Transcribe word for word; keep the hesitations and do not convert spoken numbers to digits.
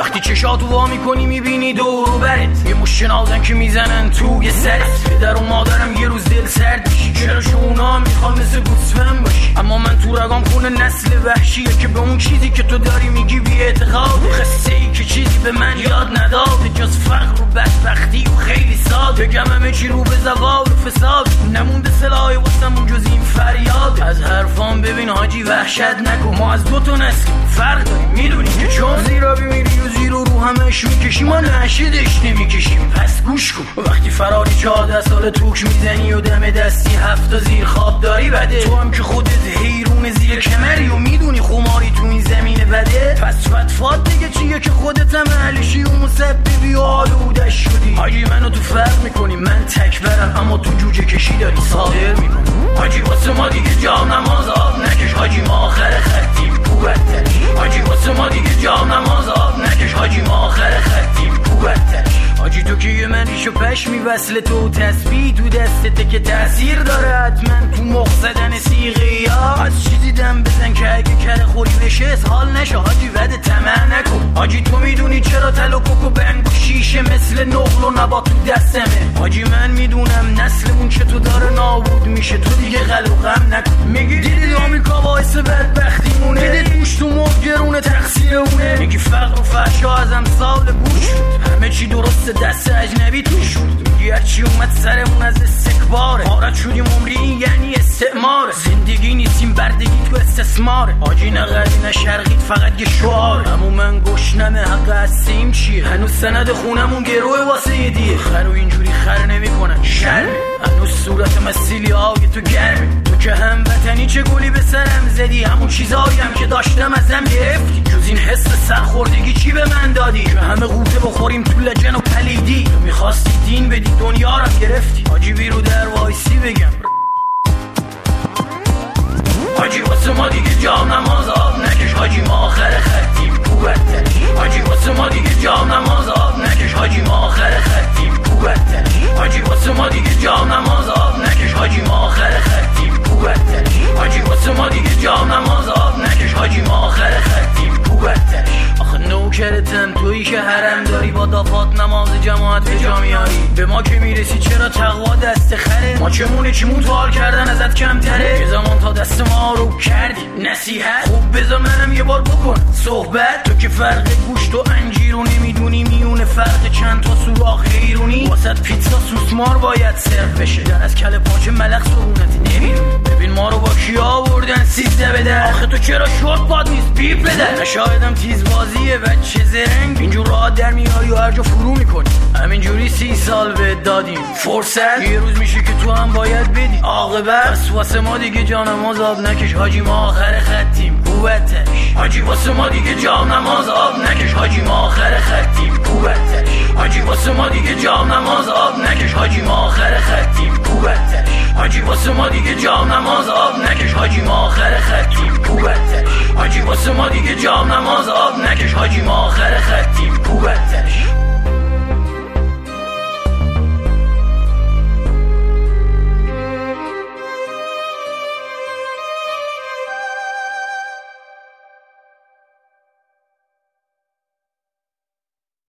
وقتی چشاتو وا میکنی میبینی دور و برت یه مش نازن که میزنن توی سرت. پدر و مادرم یه روز دل سرد میشی، چرا شونا میخوام مثل گوسفند باشی؟ اما من تو رگام خونه نسل وحشیه که به اون چیزی که تو داری میگی بی اعتقاد. قصه ای که چیزی به من یاد نداد جز فقر و بدبختی و خیلی ساده. بگم همه چی رو به زوال و فساد، نمونده سلاحی واسمون جز این فریاد. از حرفام ببین حاجی وحشت نکن، ما از دو تا نسل فرق داریم میدونی که چون زیرا میری و زیرو رو همش میکشی ما نشیدش نمیکشیم. پس گوش کن وقتی فراری چهارده سال توک میزنی و دم دستی هفت زیر خواب داری بده. تو هم که خودت حیرون زیر کمری و میدونی خماری تو این زمین بده. پس فتفات دیگه چیه که خودت هم اهلشی و مسببی و آلودش شدی. حاجی منو تو فرق میکنی، من تکبرم اما تو جوجه کشی داری صادر میکنی. حاجی واسه ما دیگه جا نماز آب نکش، حاجی ما آخر خطیم قوتش. حاجی واسه ما دیگه جا نماز آب نکش، حاجی ما آخر خطیم قوتش. حاجی تو که یه من ریش و پشمی وصل تو تسبیح تو دستته که تأثیر داره حتما تو مخ زدن سیغه یا از چیزی دم بزن که اگه کره خوری بشه اسهال نشه. حاجی بده طمع نکن، حاجی تو میدونی چرا تل و کوک و بنگ و شیشه مثل نقل و نبات تو دستمه. حاجی من میدونم نسلمون چطور داره نابود میشه، تو دیگه قلق و غم نکن. میگی دیدید آمریکا باعث بدبختیمونه، دیدید گوش تو مرد گرونه تقصیر اونه. میگی فقر و فحشا از امثال بوش شد، همه چی درست دست اجنبی تو شد. میگی هرچی اومد سرمون از استکباره، غارت شدیم عمری این یعنی استعماره. زندگی نیستیم بردگی تو استثماره. حاجی نه غربی نه شرقیت فقط یه شعاره. اما من گشنمه حق هستیم چیه؟ هنوز سند خونمون گروه واسه یه دیه. خر و اینجوری خر نمی کنن شرمه، هنوز صورت مسیلی های تو گرمه. تو که هم وطنی چه گلی به سرم زدی، همون چیزایی هم که داشتم ازم گرفتی. جز این حس سرخوردگی چی به من دادی که همه قوطه بخوریم تو لجن و پلیدی؟ تو میخواستی دین بدی دنیا رو گرفتی. حاجی بیرو در وایسی بگم حاجی واسه ما دیگه جا نماز آب نکش، حاجی ما آخر خطیم قوتش. حاجی واسه ما دیگه جا نماز آب نکش، حاجی ما آخر خطیم قوتش. حاجی واسه ما دیگه جا نماز آب نکش، حاجی ما آخر خطیم قوتش. حاجی واسه ما دیگه جا نماز آب نکش، حاجی ما آخر خطیم قوتش. آخه نوکرتم تویی که حرم داری، با دافات نماز جماعت به جا میاری. به ما که میرسی چرا تقوا دست خره؟ ما چمونه چیمون تو حال کردن ازت کمتره. یه زمان تا دست ما رو کردی نصیحت، خوب بذار منم یه بار بکن صحبت. تو که فرق گوشت و انجیر رو نمیدونی، میونه فرق چند تا سوراخ ایرونی. واسه پیتزا سوسمار باید سرو بشه، در از کله پاچه ملق سرونتی نمیدونی. ببین ما رو با کی آوردن سیزده بده. آخه تو چرا شورت باد نیست بیپ بده؟ شایدم تیز بازیه بچه زرنگ، اینجور راحت در میاری و هر جا فرو میکنی. همینجوری سی سال بهت دادیم فرصت، یه روز میشه که تو هم باید بدی عاقبت. پس واسه ما دیگه جا نماز آب نکش، حاجی ما آخر خطیم قوتش. حاجی واسه ما دیگه جا نماز آب نکش، حاجی ما آخر خطیم قوتش. حاجی واسه ما دیگه جا نماز آب نکش، حاجی ما آخر خطیم قوتش. حاجی واسه ما دیگه جا نماز آب نکش، حاجی ما آخر خطیم قوتش. حاجی واسه ما دیگه جا نماز آب نکش، حاجی ما آخر خطیم قوتش.